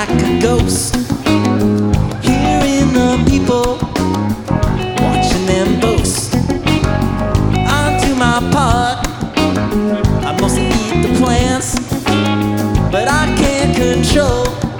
like a ghost, hearing the people, watching them boast. I do my part, I mostly eat the plants, but I can't control